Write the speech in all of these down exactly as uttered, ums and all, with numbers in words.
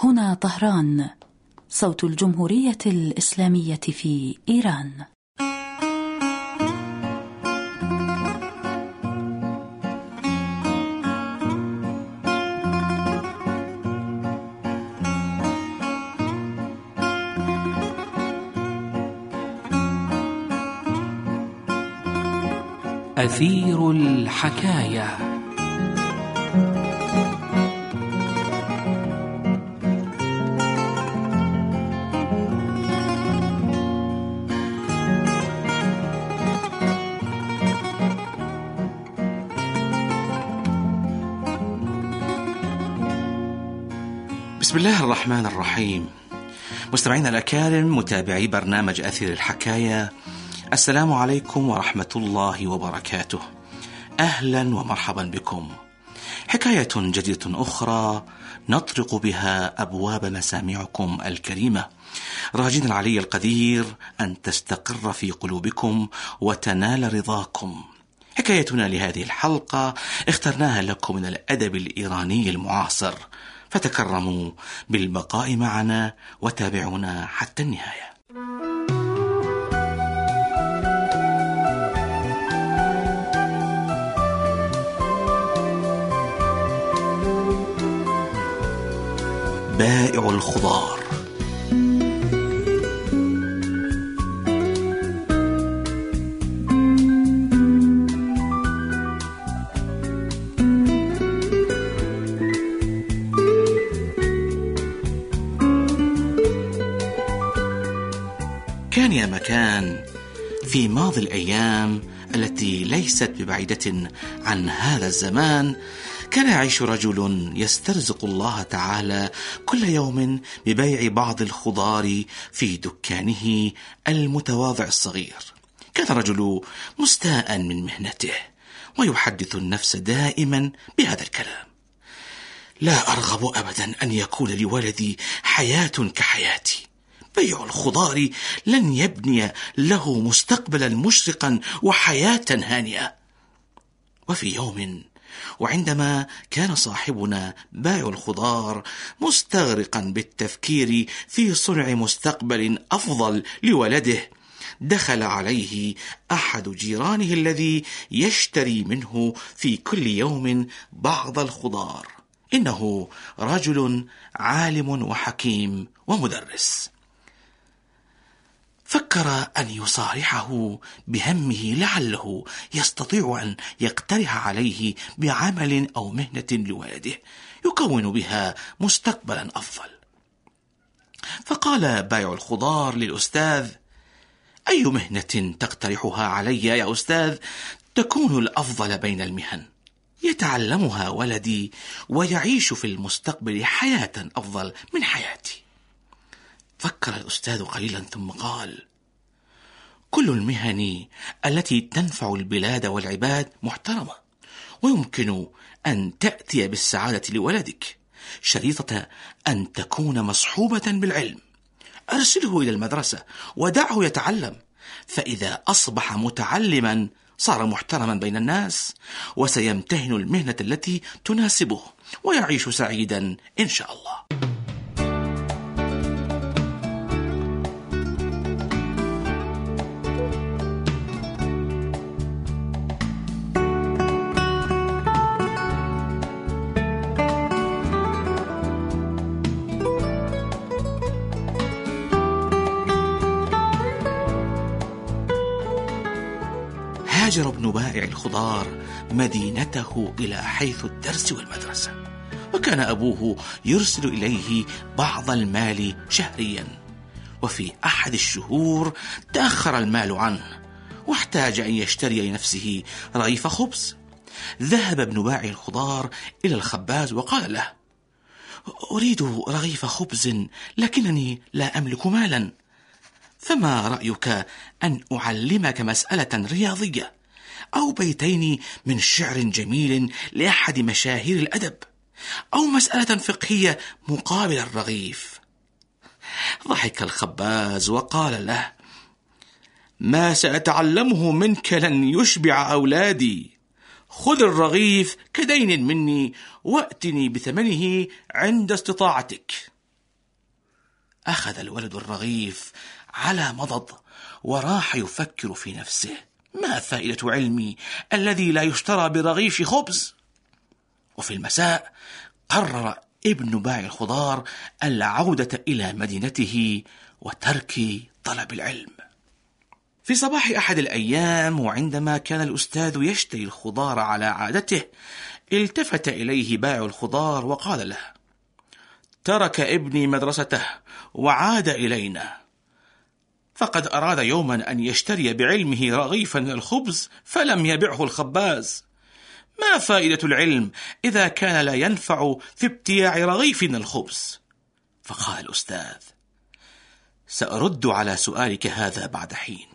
هنا طهران، صوت الجمهورية الإسلامية في إيران. أثير الحكاية. بسم الله الرحمن الرحيم. مستمعينا الأكارم، متابعي برنامج أثير الحكاية، السلام عليكم ورحمة الله وبركاته. أهلا ومرحبا بكم. حكاية جديدة أخرى نطرق بها أبواب مسامعكم الكريمة، راجين العلي القدير أن تستقر في قلوبكم وتنال رضاكم. حكايتنا لهذه الحلقة اخترناها لكم من الأدب الإيراني المعاصر، فتكرموا بالبقاء معنا وتابعونا حتى النهاية. بائع الخضار. كان يا مكان في ماضي الأيام التي ليست ببعيدة عن هذا الزمان، كان يعيش رجل يسترزق الله تعالى كل يوم ببيع بعض الخضار في دكانه المتواضع الصغير. كان الرجل مستاء من مهنته ويحدث النفس دائما بهذا الكلام: لا أرغب أبدا أن يكون لولدي حياة كحياتي. بيع الخضار لن يبني له مستقبلا مشرقا وحياة هانئة. وفي يوم، وعندما كان صاحبنا بائع الخضار مستغرقا بالتفكير في صنع مستقبل أفضل لولده، دخل عليه أحد جيرانه الذي يشتري منه في كل يوم بعض الخضار. إنه رجل عالم وحكيم ومدرس. فكر أن يصارحه بهمه، لعله يستطيع أن يقترح عليه بعمل أو مهنة لولده يكون بها مستقبلا أفضل. فقال بائع الخضار للأستاذ: أي مهنة تقترحها علي يا أستاذ تكون الأفضل بين المهن؟ يتعلمها ولدي ويعيش في المستقبل حياة أفضل من حياتي. فكر الأستاذ قليلا ثم قال: كل المهن التي تنفع البلاد والعباد محترمة، ويمكن أن تأتي بالسعادة لولدك، شريطة أن تكون مصحوبة بالعلم. أرسله إلى المدرسة ودعه يتعلم، فإذا أصبح متعلما صار محترما بين الناس، وسيمتهن المهنة التي تناسبه ويعيش سعيدا إن شاء الله. هاجر ابن بائع الخضار مدينته إلى حيث الدرس والمدرسة، وكان أبوه يرسل إليه بعض المال شهريا. وفي أحد الشهور تأخر المال عنه، واحتاج أن يشتري لنفسه رغيف خبز. ذهب ابن بائع الخضار إلى الخباز وقال له: أريد رغيف خبز لكنني لا أملك مالا، فما رأيك أن أعلمك مسألة رياضية أو بيتين من شعر جميل لأحد مشاهير الأدب، أو مسألة فقهية مقابل الرغيف؟ ضحك الخباز وقال له: ما سأتعلمه منك لن يشبع أولادي. خذ الرغيف كدين مني وأتني بثمنه عند استطاعتك. أخذ الولد الرغيف على مضض وراح يفكر في نفسه: ما فائدة علمي الذي لا يشترى برغيف خبز؟ وفي المساء قرر ابن باعي الخضار العودة إلى مدينته وترك طلب العلم. في صباح أحد الأيام، وعندما كان الأستاذ يشتري الخضار على عادته، التفت إليه بائع الخضار وقال له: ترك ابني مدرسته وعاد إلينا، فقد أراد يوما أن يشتري بعلمه رغيفا من الخبز فلم يبعه الخباز. ما فائدة العلم إذا كان لا ينفع في ابتياع رغيف من الخبز؟ فقال الأستاذ: سأرد على سؤالك هذا بعد حين.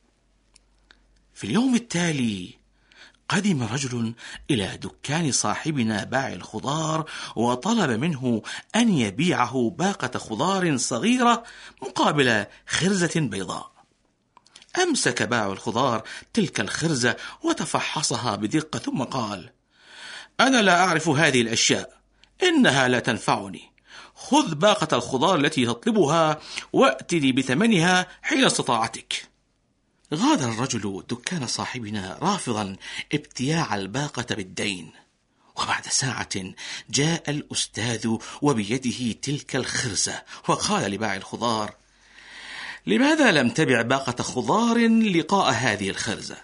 في اليوم التالي قدم رجل إلى دكان صاحبنا باعي الخضار وطلب منه أن يبيعه باقة خضار صغيرة مقابل خرزة بيضاء. أمسك باع الخضار تلك الخرزة وتفحصها بدقة ثم قال: أنا لا أعرف هذه الأشياء، إنها لا تنفعني. خذ باقة الخضار التي تطلبها وأتني بثمنها حين استطاعتك. غادر الرجل دكان صاحبنا رافضا ابتياع الباقة بالدين، وبعد ساعة جاء الأستاذ وبيده تلك الخرزة وقال لبائع الخضار: لماذا لم تبع باقة خضار لقاء هذه الخرزة؟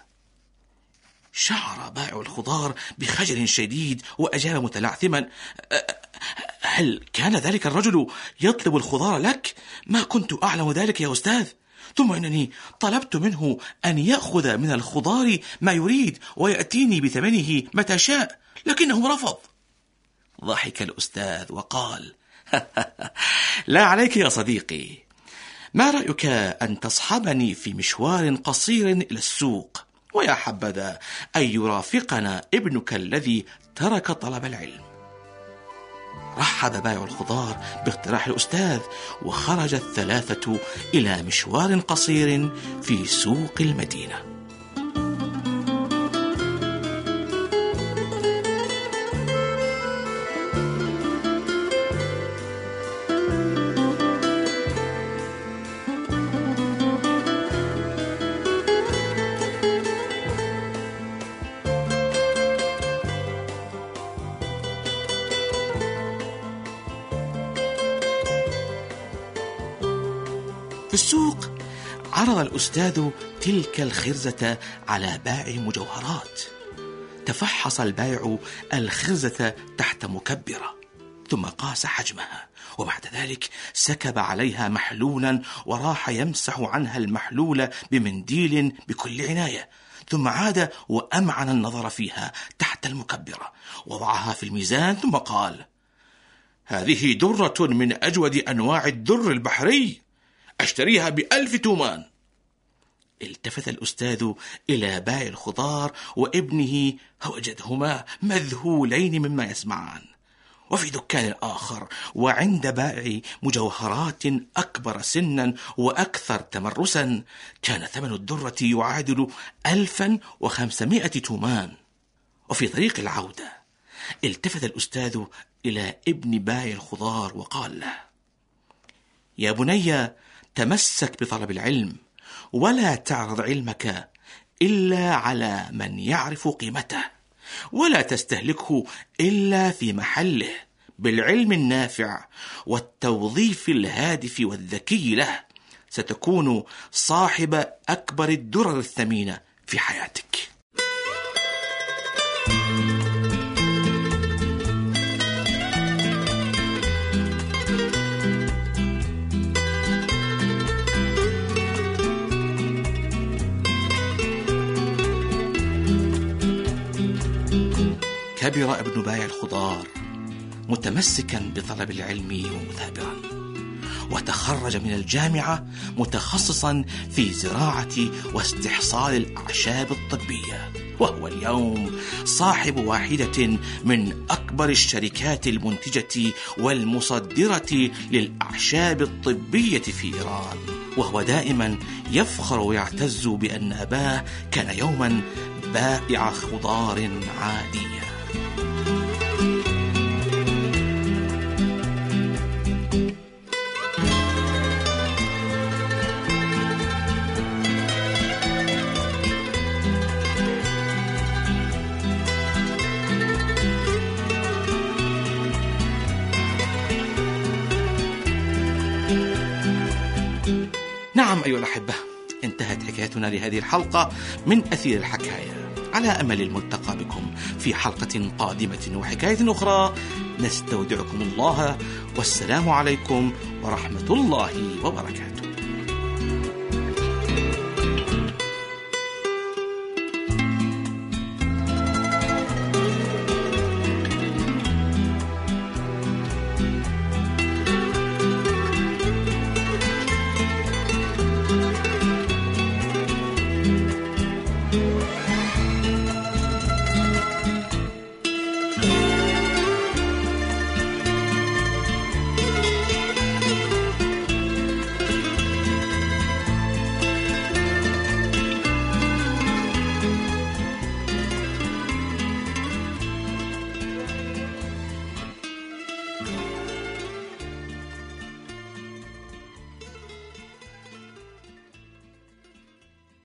شعر بائع الخضار بخجل شديد وأجاب متلعثما: هل كان ذلك الرجل يطلب الخضار لك؟ ما كنت أعلم ذلك يا أستاذ، ثم إنني طلبت منه أن يأخذ من الخضار ما يريد ويأتيني بثمنه متى شاء، لكنه رفض. ضحك الأستاذ وقال: لا عليك يا صديقي، ما رأيك أن تصحبني في مشوار قصير إلى السوق، ويا حبذا أن يرافقنا ابنك الذي ترك طلب العلم. رحب بائع الخضار باقتراح الأستاذ، وخرج الثلاثة إلى مشوار قصير في سوق المدينة. في السوق عرض الأستاذ تلك الخرزة على بائع مجوهرات. تفحص البائع الخرزة تحت مكبرة، ثم قاس حجمها، وبعد ذلك سكب عليها محلولا وراح يمسح عنها المحلول بمنديل بكل عناية، ثم عاد وأمعن النظر فيها تحت المكبرة، وضعها في الميزان، ثم قال: هذه درة من أجود أنواع الدر البحري، أشتريها بألف تومان. التفت الأستاذ إلى بائع الخضار وابنه ووجدهما مذهولين مما يسمعان. وفي دكان آخر وعند بائع مجوهرات أكبر سنا وأكثر تمرسا كان ثمن الدرة يعادل ألفا وخمسمائة تومان. وفي طريق العودة التفت الأستاذ إلى ابن بائع الخضار وقال له: يا بني، تمسك بطلب العلم، ولا تعرض علمك إلا على من يعرف قيمته، ولا تستهلكه إلا في محله بالعلم النافع والتوظيف الهادف والذكي له، ستكون صاحب أكبر الدرر الثمينة في حياتك. كبر ابن بائع الخضار متمسكا بطلب العلم ومثابرا، وتخرج من الجامعة متخصصا في زراعة واستحصال الأعشاب الطبية، وهو اليوم صاحب واحدة من أكبر الشركات المنتجة والمصدرة للأعشاب الطبية في إيران، وهو دائما يفخر ويعتز بأن أباه كان يوما بائع خضار عادية. نعم أيها الأحبة، انتهت حكايتنا لهذه الحلقة من أثير الحكاية، على أمل الملتقى بكم في حلقة قادمة وحكاية أخرى. نستودعكم الله، والسلام عليكم ورحمة الله وبركاته.